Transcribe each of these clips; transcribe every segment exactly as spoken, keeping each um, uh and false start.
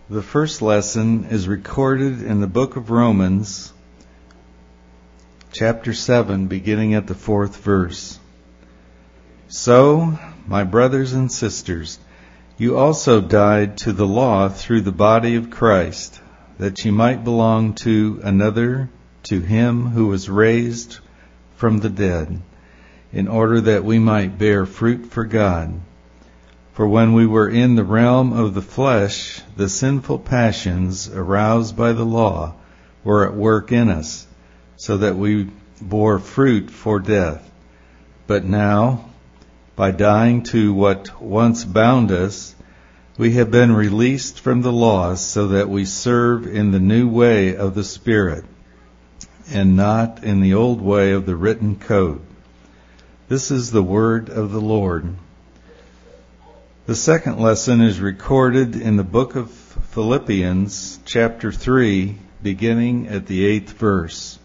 The first lesson is recorded in the book of Romans, chapter seven, beginning at the fourth verse. So, my brothers and sisters, you also died to the law through the body of Christ, that ye might belong to another, to him who was raised from the dead, in order that we might bear fruit for God. For when we were in the realm of the flesh, the sinful passions aroused by the law were at work in us, so that we bore fruit for death. But now, by dying to what once bound us, we have been released from the law, so that we serve in the new way of the Spirit, and not in the old way of the written code. This is the word of the Lord. The second lesson is recorded in the book of Philippians, chapter three, beginning at the eighth verse.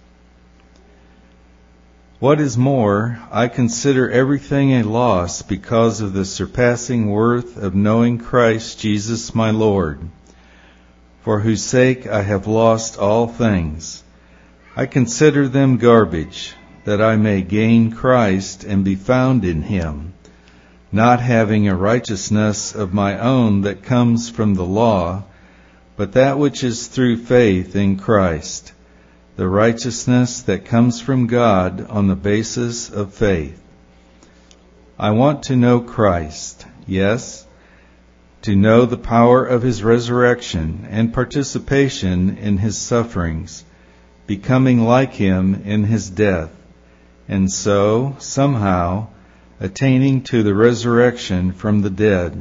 What is more, I consider everything a loss because of the surpassing worth of knowing Christ Jesus my Lord, for whose sake I have lost all things. I consider them garbage, that I may gain Christ and be found in him, not having a righteousness of my own that comes from the law, but that which is through faith in Christ, the righteousness that comes from God on the basis of faith. I want to know Christ, yes, to know the power of his resurrection and participation in his sufferings, becoming like him in his death, and so, somehow, attaining to the resurrection from the dead.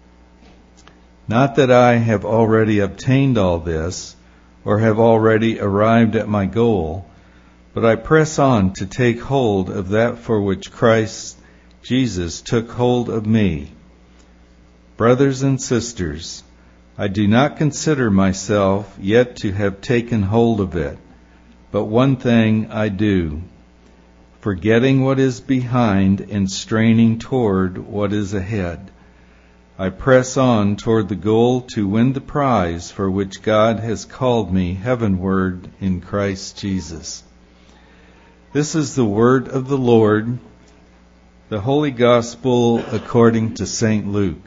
Not that I have already obtained all this, or have already arrived at my goal, but I press on to take hold of that for which Christ Jesus took hold of me. Brothers and sisters, I do not consider myself yet to have taken hold of it, but one thing I do, forgetting what is behind and straining toward what is ahead. I press on toward the goal to win the prize for which God has called me heavenward in Christ Jesus. This is the word of the Lord, the Holy Gospel according to Saint Luke.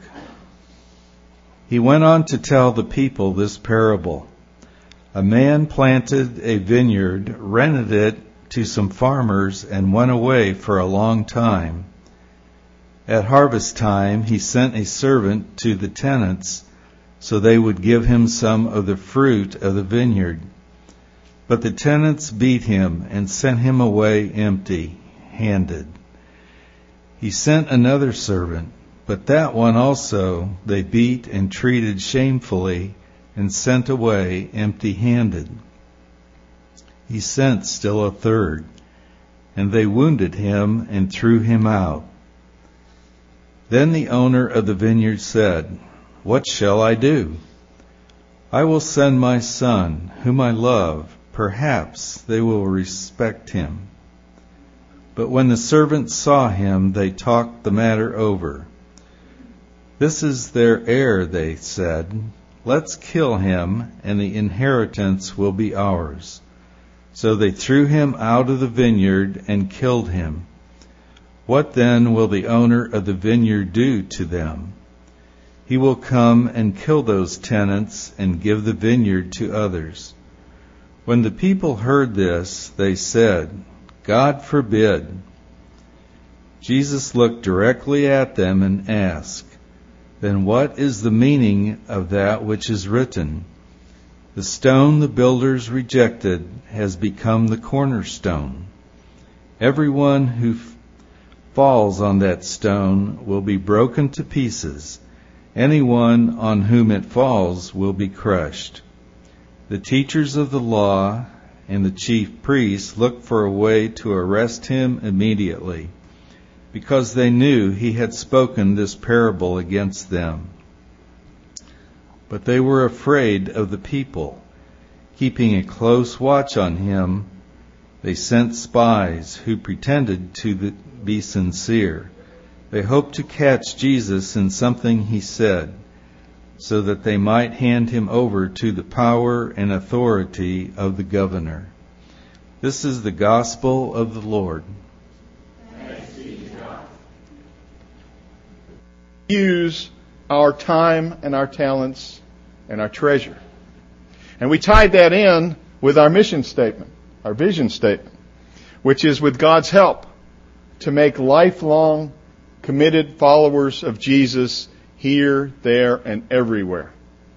He went on to tell the people this parable. A man planted a vineyard, rented it to some farmers, and went away for a long time. At harvest time, he sent a servant to the tenants so they would give him some of the fruit of the vineyard. But the tenants beat him and sent him away empty-handed. He sent another servant, but that one also they beat and treated shamefully and sent away empty-handed. He sent still a third, and they wounded him and threw him out. Then the owner of the vineyard said, "What shall I do? I will send my son, whom I love. Perhaps they will respect him." But when the servants saw him, they talked the matter over. "This is their heir," they said. "Let's kill him, and the inheritance will be ours." So they threw him out of the vineyard and killed him. What then will the owner of the vineyard do to them? He will come and kill those tenants and give the vineyard to others. When the people heard this, they said, "God forbid." Jesus looked directly at them and asked, "Then what is the meaning of that which is written? The stone the builders rejected has become the cornerstone. Everyone who f- falls on that stone will be broken to pieces. Anyone on whom it falls will be crushed." The teachers of the law and the chief priests looked for a way to arrest him immediately, because they knew he had spoken this parable against them. But they were afraid of the people. Keeping a close watch on him, they sent spies who pretended to be sincere. They hoped to catch Jesus in something he said, so that they might hand him over to the power and authority of the governor. This is the gospel of the Lord. Thanks be to God. Use our time and our talents and our treasure. And we tied that in with our mission statement, our vision statement, which is with God's help to make lifelong committed followers of Jesus here, there, and everywhere.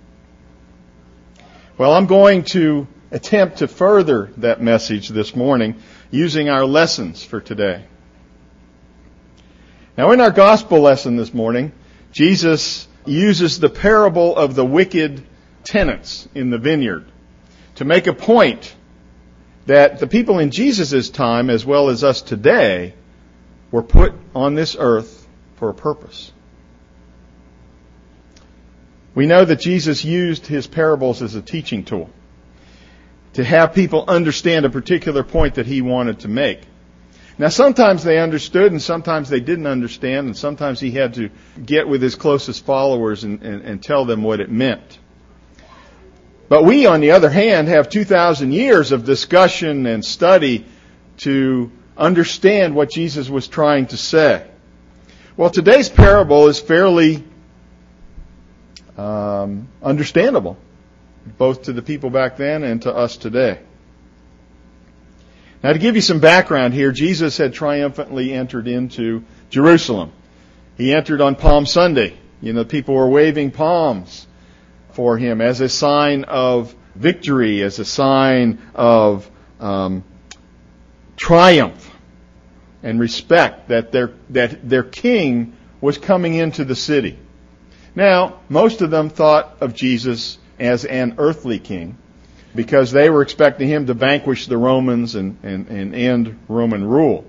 Well, I'm going to attempt to further that message this morning using our lessons for today. Now, in our gospel lesson this morning, Jesus uses the parable of the wicked tenants in the vineyard to make a point that the people in Jesus' time, as well as us today, were put on this earth for a purpose. We know that Jesus used his parables as a teaching tool to have people understand a particular point that he wanted to make. Now, sometimes they understood and sometimes they didn't understand, and sometimes he had to get with his closest followers and, and, and tell them what it meant. But we, on the other hand, have two thousand years of discussion and study to understand what Jesus was trying to say. Well, today's parable is fairly um, understandable, both to the people back then and to us today. Now, to give you some background here, Jesus had triumphantly entered into Jerusalem. He entered on Palm Sunday. You know, people were waving palms for him as a sign of victory, as a sign of um, triumph and respect that their that their king was coming into the city. Now, most of them thought of Jesus as an earthly king because they were expecting him to vanquish the Romans and, and, and end Roman rule.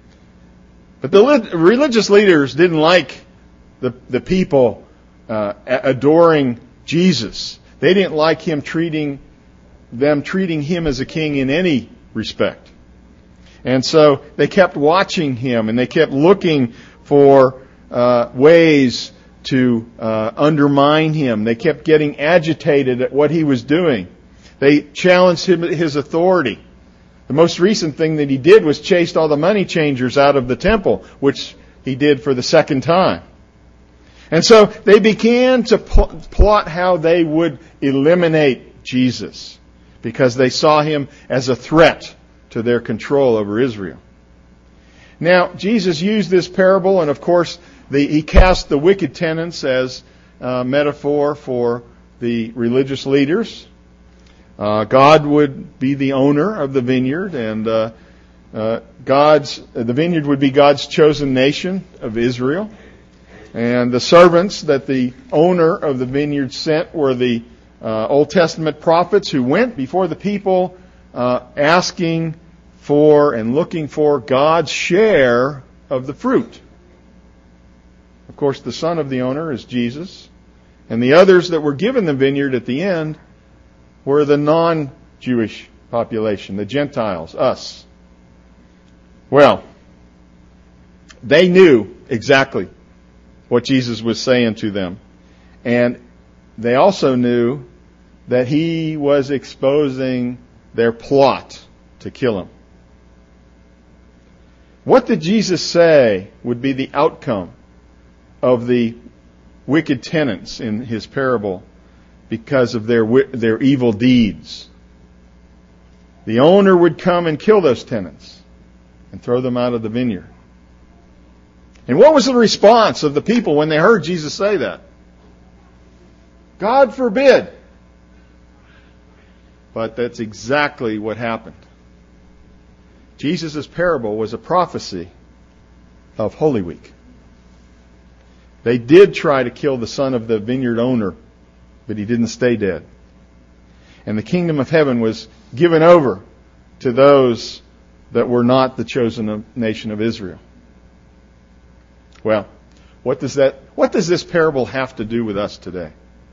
But the li- religious leaders didn't like the, the people uh, adoring Jesus. They didn't like him treating them treating him as a king in any respect. And so they kept watching him and they kept looking for uh, ways to uh, undermine him. They kept getting agitated at what he was doing. They challenged him, his authority. The most recent thing that he did was chased all the money changers out of the temple, which he did for the second time. And so they began to pl- plot how they would eliminate Jesus because they saw him as a threat to their control over Israel. Now, Jesus used this parable, and of course, the, he cast the wicked tenants as a metaphor for the religious leaders. Uh, God would be the owner of the vineyard, and uh, uh, God's the vineyard would be God's chosen nation of Israel. And the servants that the owner of the vineyard sent were the uh, Old Testament prophets who went before the people uh, asking for and looking for God's share of the fruit. Of course, the son of the owner is Jesus. And the others that were given the vineyard at the end were the non-Jewish population, the Gentiles, us. Well, they knew exactly what Jesus was saying to them. And they also knew that he was exposing their plot to kill him. What did Jesus say would be the outcome of the wicked tenants in his parable because of their their evil deeds? The owner would come and kill those tenants and throw them out of the vineyard. And what was the response of the people when they heard Jesus say that? God forbid. But that's exactly what happened. Jesus' parable was a prophecy of Holy Week. They did try to kill the son of the vineyard owner, but he didn't stay dead. And the kingdom of heaven was given over to those that were not the chosen nation of Israel. Well, what does that, what does this parable have to do with us today?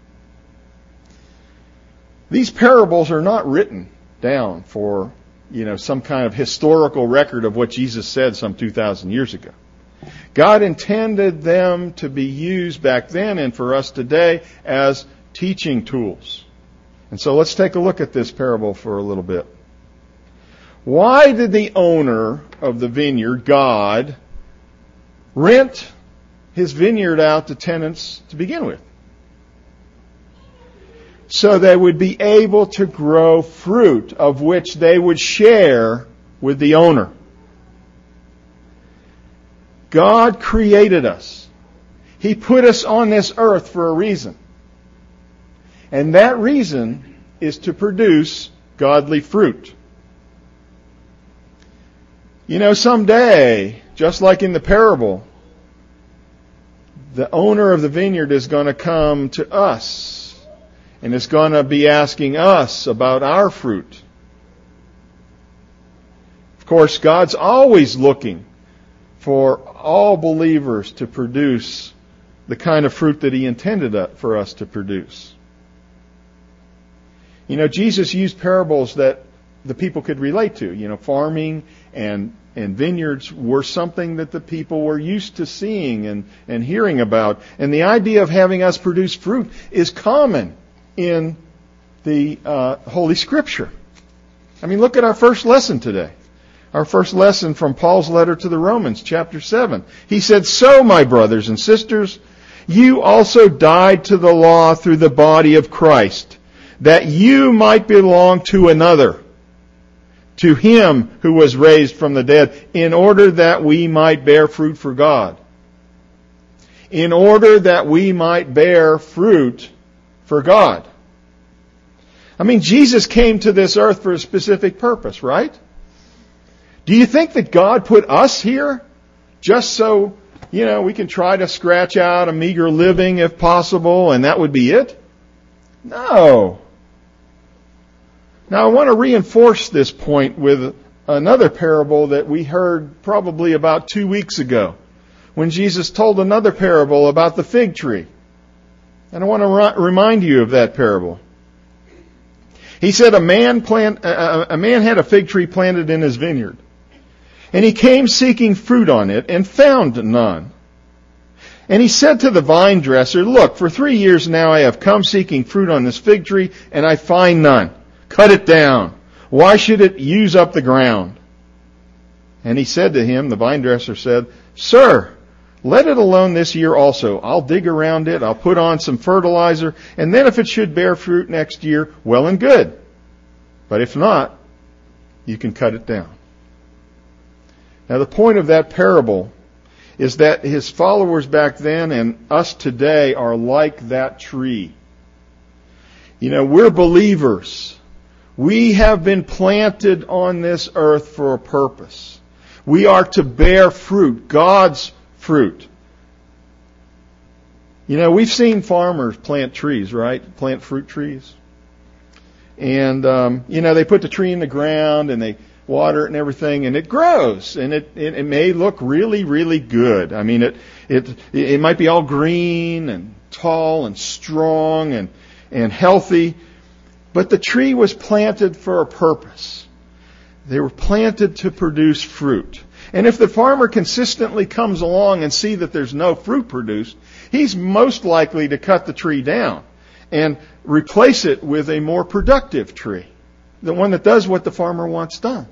These parables are not written down for, you know, some kind of historical record of what Jesus said some two thousand years ago. God intended them to be used back then and for us today as teaching tools. And so let's take a look at this parable for a little bit. Why did the owner of the vineyard, God, rent his vineyard out to tenants to begin with? So they would be able to grow fruit of which they would share with the owner. God created us. He put us on this earth for a reason. And that reason is to produce godly fruit. You know, someday, just like in the parable, the owner of the vineyard is going to come to us and is going to be asking us about our fruit. Of course, God's always looking for all believers to produce the kind of fruit that He intended for us to produce. You know, Jesus used parables that the people could relate to. You know, farming and and vineyards were something that the people were used to seeing and, and hearing about. And the idea of having us produce fruit is common in the uh, Holy Scripture. I mean, look at our first lesson today. Our first lesson from Paul's letter to the Romans, chapter seven. He said, "So, my brothers and sisters, you also died to the law through the body of Christ, that you might belong to another, to Him who was raised from the dead, in order that we might bear fruit for God." In order that we might bear fruit for God. I mean, Jesus came to this earth for a specific purpose, right? Do you think that God put us here just so, you know, we can try to scratch out a meager living if possible and that would be it? No. Now I want to reinforce this point with another parable that we heard probably about two weeks ago when Jesus told another parable about the fig tree. And I want to remind you of that parable. He said a man plant, a man had a fig tree planted in his vineyard. And he came seeking fruit on it and found none. And he said to the vine dresser, "Look, for three years now I have come seeking fruit on this fig tree, and I find none. Cut it down. Why should it use up the ground?" And he said to him, the vine dresser said, "Sir, let it alone this year also. I'll dig around it, I'll put on some fertilizer, and then if it should bear fruit next year, well and good. But if not, you can cut it down." Now the point of that parable is that his followers back then and us today are like that tree. You know, we're believers. We have been planted on this earth for a purpose. We are to bear fruit, God's fruit. You know, we've seen farmers plant trees, right? Plant fruit trees. And, um, you know, they put the tree in the ground and they water it and everything, and it grows, and it, it, it may look really, really good. I mean, it, it, it might be all green and tall and strong and, and healthy, but the tree was planted for a purpose. They were planted to produce fruit. And if the farmer consistently comes along and see that there's no fruit produced, he's most likely to cut the tree down and replace it with a more productive tree, the one that does what the farmer wants done.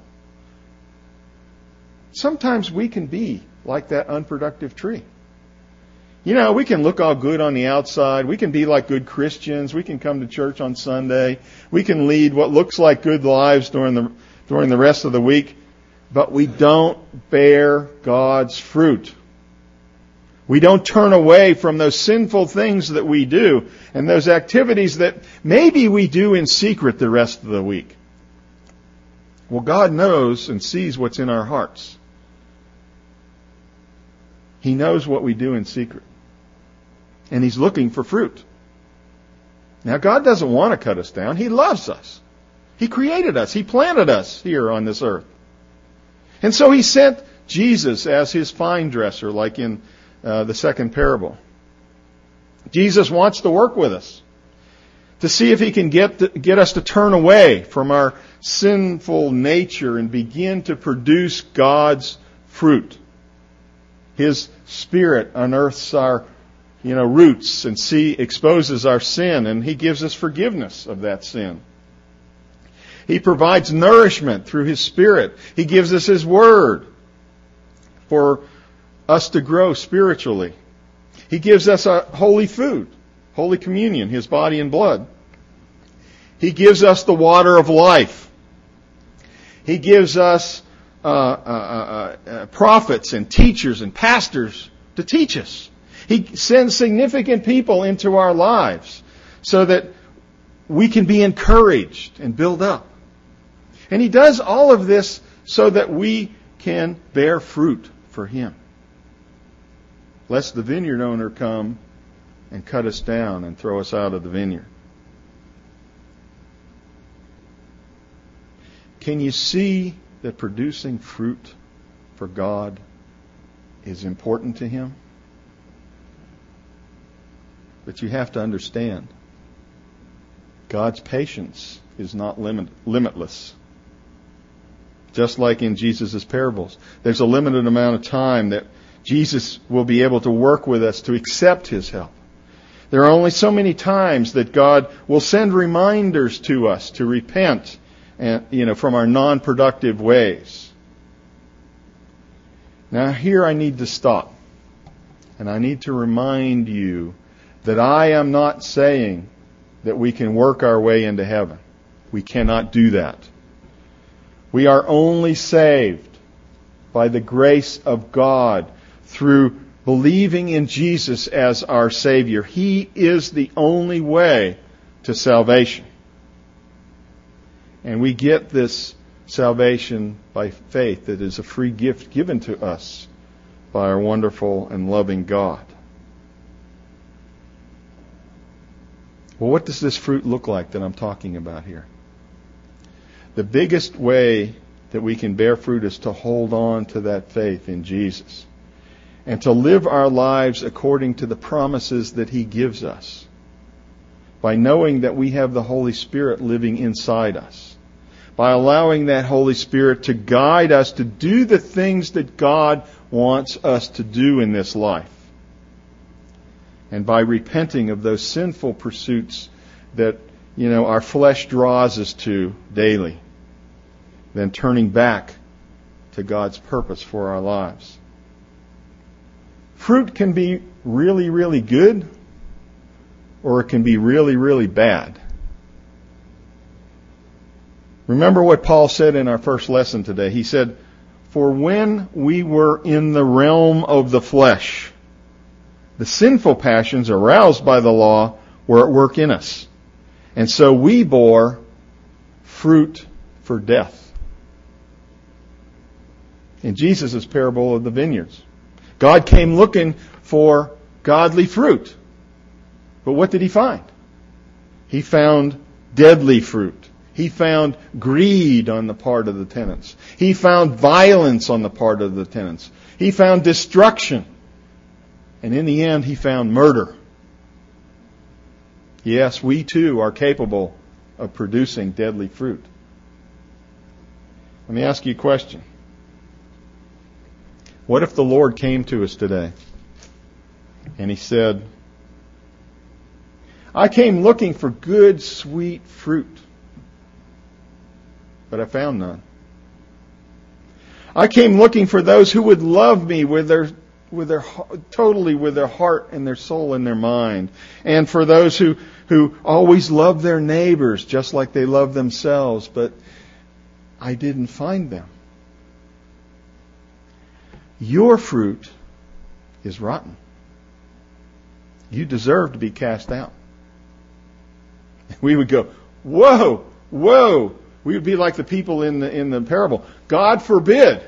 Sometimes we can be like that unproductive tree. You know, we can look all good on the outside. We can be like good Christians. We can come to church on Sunday. We can lead what looks like good lives during the during the rest of the week. But we don't bear God's fruit. We don't turn away from those sinful things that we do and those activities that maybe we do in secret the rest of the week. Well, God knows and sees what's in our hearts. He knows what we do in secret. And He's looking for fruit. Now, God doesn't want to cut us down. He loves us. He created us. He planted us here on this earth. And so He sent Jesus as His vine dresser, like in uh, the second parable. Jesus wants to work with us to see if He can get to, get us to turn away from our sinful nature and begin to produce God's fruit. His Spirit unearths our, you know, roots and see, exposes our sin, and He gives us forgiveness of that sin. He provides nourishment through His Spirit. He gives us His Word for us to grow spiritually. He gives us a holy food, Holy Communion, His body and blood. He gives us the water of life. He gives us uh, uh, uh, uh, prophets and teachers and pastors to teach us. He sends significant people into our lives so that we can be encouraged and build up. And He does all of this so that we can bear fruit for Him. Lest the vineyard owner come and cut us down and throw us out of the vineyard. Can you see that producing fruit for God is important to Him? But you have to understand, God's patience is not limit, limitless. Just like in Jesus' parables. There's a limited amount of time that Jesus will be able to work with us to accept His help. There are only so many times that God will send reminders to us to repent and, you know, from our non-productive ways. Now here I need to stop. And I need to remind you that I am not saying that we can work our way into heaven. We cannot do that. We are only saved by the grace of God through believing in Jesus as our Savior. He is the only way to salvation. And we get this salvation by faith that is a free gift given to us by our wonderful and loving God. Well, what does this fruit look like that I'm talking about here? The biggest way that we can bear fruit is to hold on to that faith in Jesus and to live our lives according to the promises that He gives us by knowing that we have the Holy Spirit living inside us, by allowing that Holy Spirit to guide us to do the things that God wants us to do in this life, and by repenting of those sinful pursuits that, you know, our flesh draws us to daily, then turning back to God's purpose for our lives. Fruit can be really, really good, or it can be really, really bad. Remember what Paul said in our first lesson today. He said, "For when we were in the realm of the flesh, the sinful passions aroused by the law were at work in us. And so we bore fruit for death." In Jesus' parable of the vineyards, God came looking for godly fruit. But what did He find? He found deadly fruit. He found greed on the part of the tenants. He found violence on the part of the tenants. He found destruction. And in the end, He found murder. Yes, we too are capable of producing deadly fruit. Let me ask you a question. What if the Lord came to us today and He said, "I came looking for good, sweet fruit, but I found none. I came looking for those who would love me with their, with their, totally with their heart and their soul and their mind, and for those who, who always love their neighbors just like they love themselves, but I didn't find them." Your fruit is rotten. You deserve to be cast out. We would go, "Whoa, whoa." We would be like the people in the, in the parable. God forbid.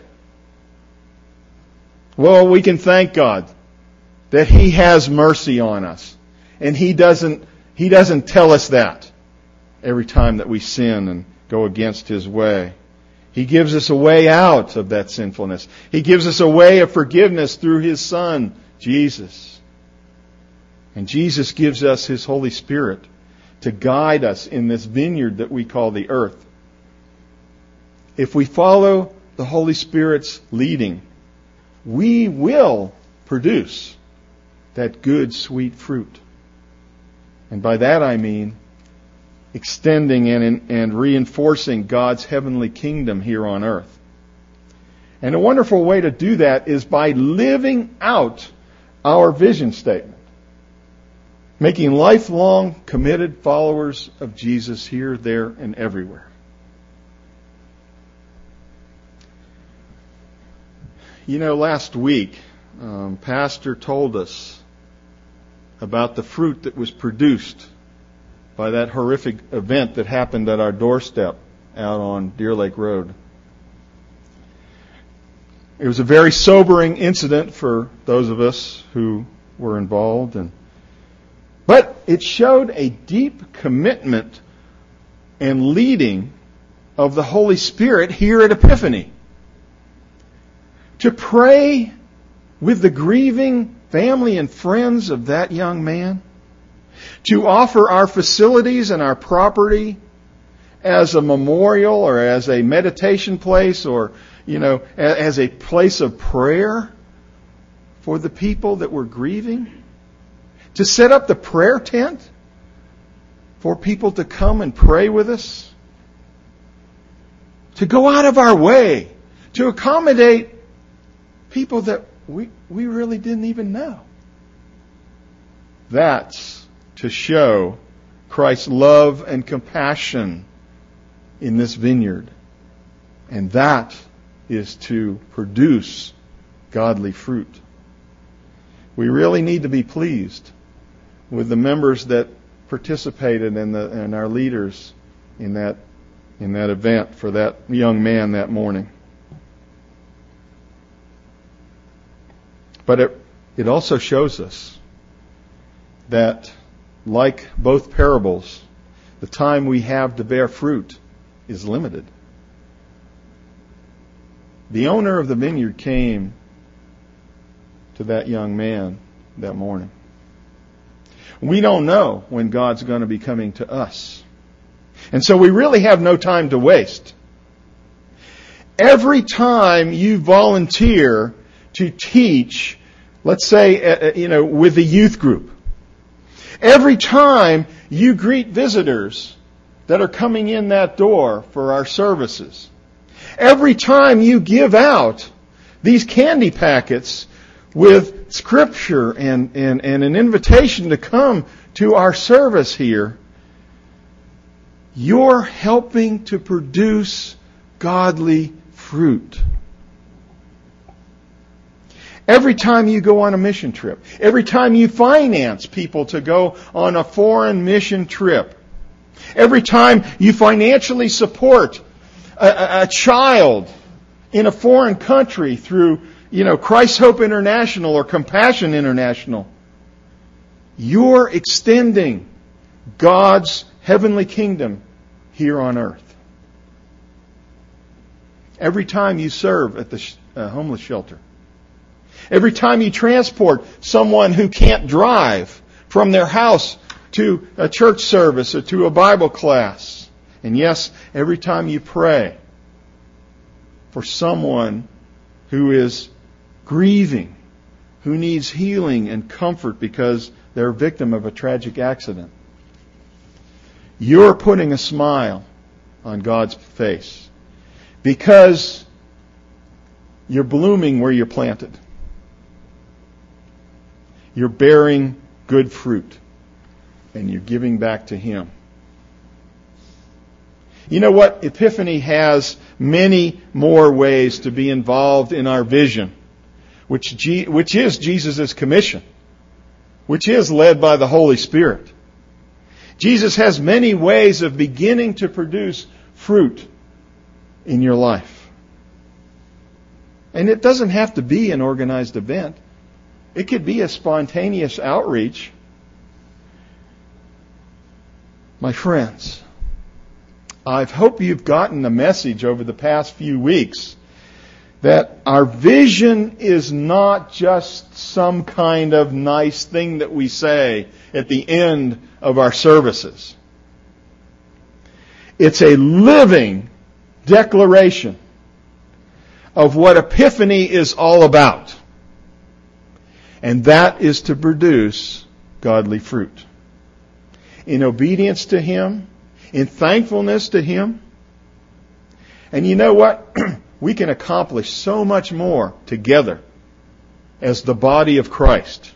Well, we can thank God that He has mercy on us. And He doesn't, He doesn't tell us that every time that we sin and go against His way. He gives us a way out of that sinfulness. He gives us a way of forgiveness through His Son, Jesus. And Jesus gives us His Holy Spirit to guide us in this vineyard that we call the earth. If we follow the Holy Spirit's leading, we will produce that good, sweet fruit. And by that I mean extending and, and reinforcing God's heavenly kingdom here on earth. And a wonderful way to do that is by living out our vision statement. Making lifelong committed followers of Jesus here, there, and everywhere. You know, last week, um, Pastor told us about the fruit that was produced by that horrific event that happened at our doorstep out on Deer Lake Road. It was a very sobering incident for those of us who were involved, and but it showed a deep commitment and leading of the Holy Spirit here at Epiphany to pray with the grieving family and friends of that young man, to offer our facilities and our property as a memorial or as a meditation place or, you know, as a place of prayer for the people that were grieving. To set up the prayer tent for people to come and pray with us. To go out of our way to accommodate people that we, we really didn't even know. That's to show Christ's love and compassion in this vineyard. And that is to produce godly fruit. We really need to be pleased with the members that participated and the and our leaders in that in that event for that young man that morning. But it it also shows us that, like both parables, the time we have to bear fruit is limited. The owner of the vineyard came to that young man that morning. We don't know when God's going to be coming to us. And so we really have no time to waste. Every time you volunteer to teach, let's say, you know, with the youth group, every time you greet visitors that are coming in that door for our services, every time you give out these candy packets with Scripture and, and, and an invitation to come to our service here, you're helping to produce godly fruit. Every time you go on a mission trip, every time you finance people to go on a foreign mission trip, every time you financially support a, a, a child in a foreign country through, you know, Christ's Hope International or Compassion International, you're extending God's heavenly kingdom here on earth. Every time you serve at the uh, homeless shelter, every time you transport someone who can't drive from their house to a church service or to a Bible class, and yes, every time you pray for someone who is grieving, who needs healing and comfort because they're a victim of a tragic accident, you're putting a smile on God's face because you're blooming where you're planted. You're bearing good fruit and you're giving back to Him. You know what? Epiphany has many more ways to be involved in our vision, which G- which is Jesus' commission, which is led by the Holy Spirit. Jesus has many ways of beginning to produce fruit in your life. And it doesn't have to be an organized event. It could be a spontaneous outreach. My friends, I hope you've gotten the message over the past few weeks that our vision is not just some kind of nice thing that we say at the end of our services. It's a living declaration of what Epiphany is all about. And that is to produce godly fruit. In obedience to Him, in thankfulness to Him. And you know what? We can accomplish so much more together as the body of Christ.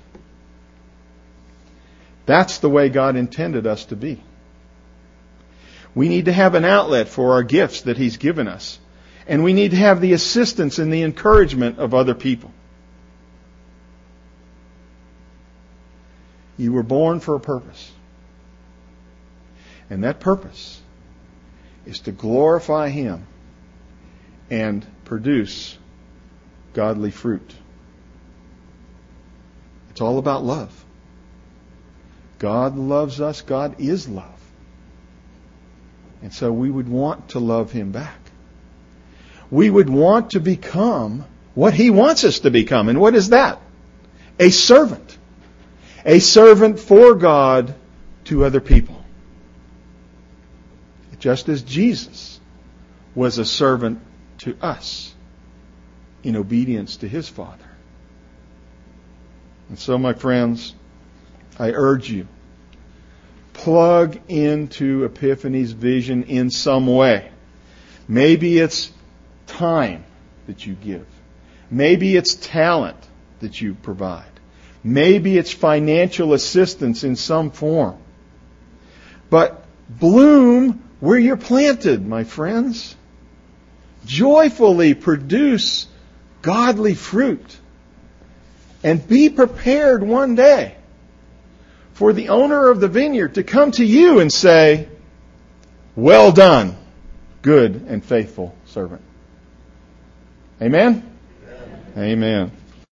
That's the way God intended us to be. We need to have an outlet for our gifts that He's given us. And we need to have the assistance and the encouragement of other people. You were born for a purpose. And that purpose is to glorify Him and produce godly fruit. It's all about love. God loves us. God is love. And so we would want to love Him back. We would want to become what He wants us to become. And what is that? A servant. A servant for God to other people. Just as Jesus was a servant to us in obedience to His Father. And so, my friends, I urge you, plug into Epiphany's vision in some way. Maybe it's time that you give. Maybe it's talent that you provide. Maybe it's financial assistance in some form. But bloom where you're planted, my friends. Joyfully produce godly fruit. And be prepared one day for the owner of the vineyard to come to you and say, "Well done, good and faithful servant." Amen? Amen. Amen.